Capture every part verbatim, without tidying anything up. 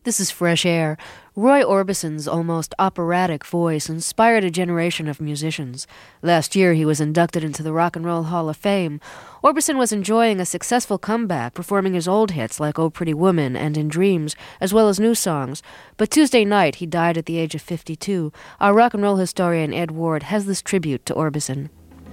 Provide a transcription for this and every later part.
This is Fresh Air. Roy Orbison's almost operatic voice inspired a generation of musicians. Last year, he was inducted into the Rock and Roll Hall of Fame. Orbison was enjoying a successful comeback, performing his old hits like Oh Pretty Woman and In Dreams, as well as new songs. But Tuesday night, he died at the age of fifty-two. Our rock and roll historian Ed Ward has this tribute to Orbison.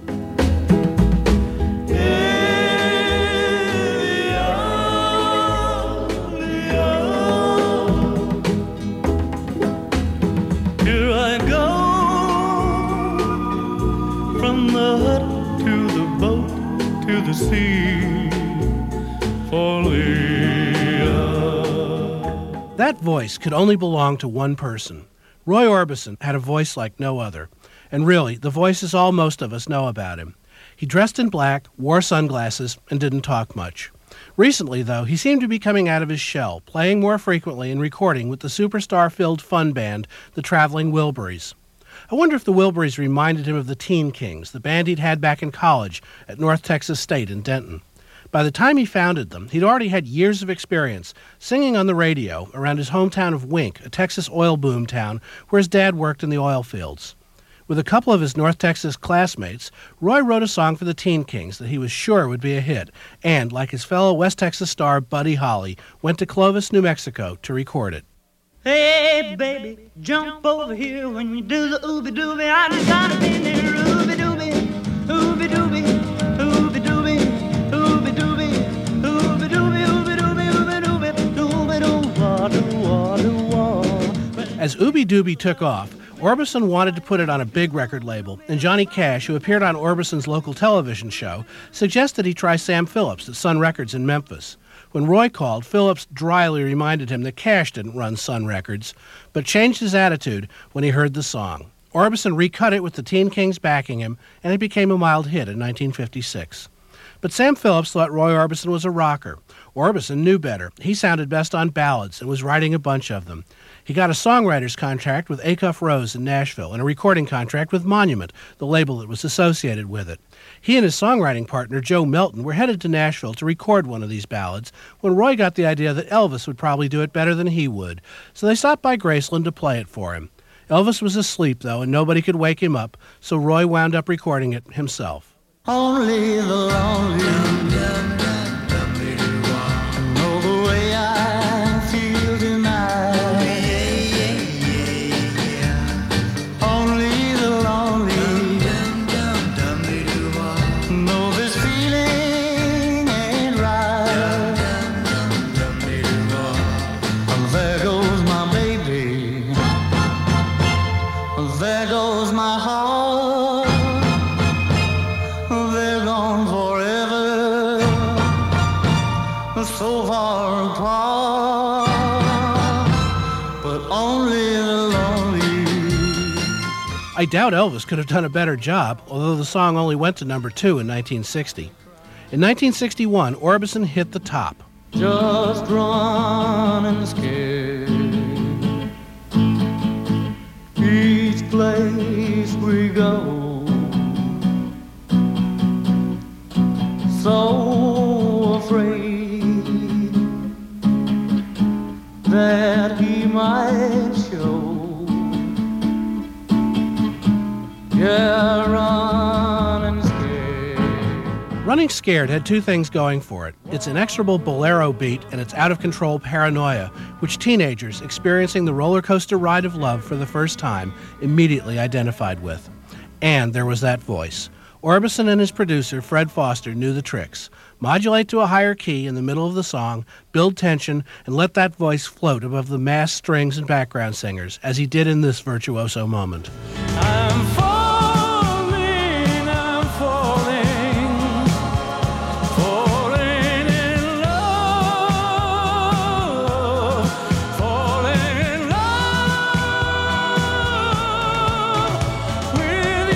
The sea for Leah. That voice could only belong to one person. Roy Orbison had a voice like no other. And really, the voice is all most of us know about him. He dressed in black, wore sunglasses, and didn't talk much. Recently, though, he seemed to be coming out of his shell, playing more frequently and recording with the superstar-filled fun band, the Traveling Wilburys. I wonder if the Wilburys reminded him of the Teen Kings, the band he'd had back in college at North Texas State in Denton. By the time he founded them, he'd already had years of experience singing on the radio around his hometown of Wink, a Texas oil boom town where his dad worked in the oil fields. With a couple of his North Texas classmates, Roy wrote a song for the Teen Kings that he was sure would be a hit, and, like his fellow West Texas star Buddy Holly, went to Clovis, New Mexico to record it. Hey, baby, jump over here when you do the ooby-dooby. I just gotta be there, ooby-dooby, ooby-dooby, ooby-dooby, ooby-dooby, ooby-dooby, ooby-dooby, ooby-dooby, ooby-dooby. As Ooby Dooby took off, Orbison wanted to put it on a big record label, and Johnny Cash, who appeared on Orbison's local television show, suggested he try Sam Phillips at Sun Records in Memphis. When Roy called, Phillips dryly reminded him that Cash didn't run Sun Records, but changed his attitude when he heard the song. Orbison recut it with the Teen Kings backing him, and it became a mild hit in nineteen fifty-six. But Sam Phillips thought Roy Orbison was a rocker. Orbison knew better. He sounded best on ballads and was writing a bunch of them. He got a songwriter's contract with Acuff Rose in Nashville and a recording contract with Monument, the label that was associated with it. He and his songwriting partner, Joe Melton, were headed to Nashville to record one of these ballads when Roy got the idea that Elvis would probably do it better than he would, so they stopped by Graceland to play it for him. Elvis was asleep, though, and nobody could wake him up, so Roy wound up recording it himself. Only the lonely know the way I feel tonight. Only the lonely know this feeling ain't right. There goes my baby, there goes my heart. So far apart, but only the lonely. I doubt Elvis could have done a better job, although the song only went to number two in nineteen sixty. In nineteen sixty-one, Orbison hit the top. Just running scared, each place we go, so afraid that he might show. Yeah, running scared. Running Scared had two things going for it. Its inexorable bolero beat and its out-of-control paranoia, which teenagers experiencing the roller coaster ride of love for the first time immediately identified with. And there was that voice. Orbison and his producer, Fred Foster, knew the tricks. Modulate to a higher key in the middle of the song, build tension, and let that voice float above the massed strings and background singers, as he did in this virtuoso moment. I'm falling, I'm falling, falling in love, falling in love with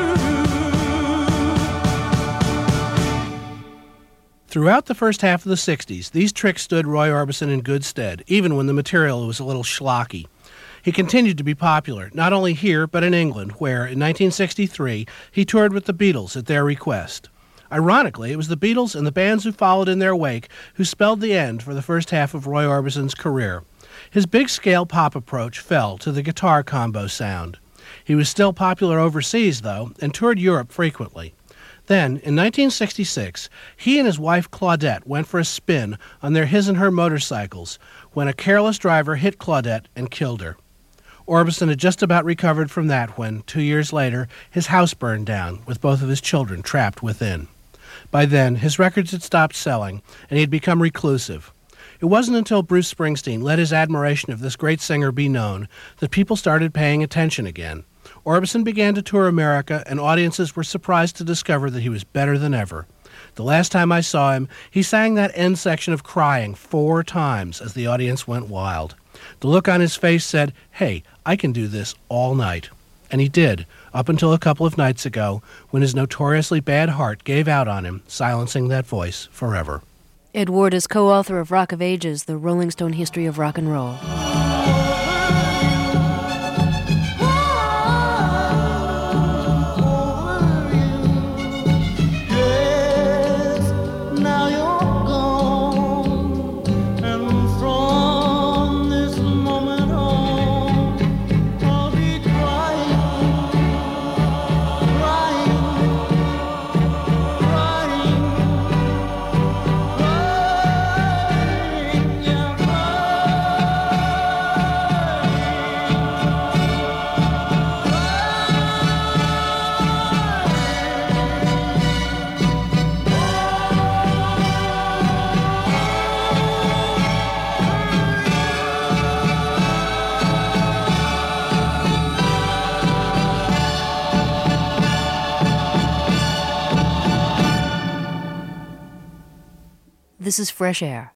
you. Throughout the first half of the sixties, these tricks stood Roy Orbison in good stead, even when the material was a little schlocky. He continued to be popular, not only here, but in England, where, in nineteen sixty-three, he toured with the Beatles at their request. Ironically, it was the Beatles and the bands who followed in their wake who spelled the end for the first half of Roy Orbison's career. His big-scale pop approach fell to the guitar combo sound. He was still popular overseas, though, and toured Europe frequently. Then, in nineteen sixty-six, he and his wife Claudette went for a spin on their his and her motorcycles when a careless driver hit Claudette and killed her. Orbison had just about recovered from that when, two years later, his house burned down, with both of his children trapped within. By then, his records had stopped selling, and he had become reclusive. It wasn't until Bruce Springsteen let his admiration of this great singer be known that people started paying attention again. Orbison began to tour America, and audiences were surprised to discover that he was better than ever. The last time I saw him, he sang that end section of Crying four times as the audience went wild. The look on his face said, "Hey, I can do this all night." And he did, up until a couple of nights ago, when his notoriously bad heart gave out on him, silencing that voice forever. Ed Ward is co-author of Rock of Ages, The Rolling Stone History of Rock and Roll. This is Fresh Air.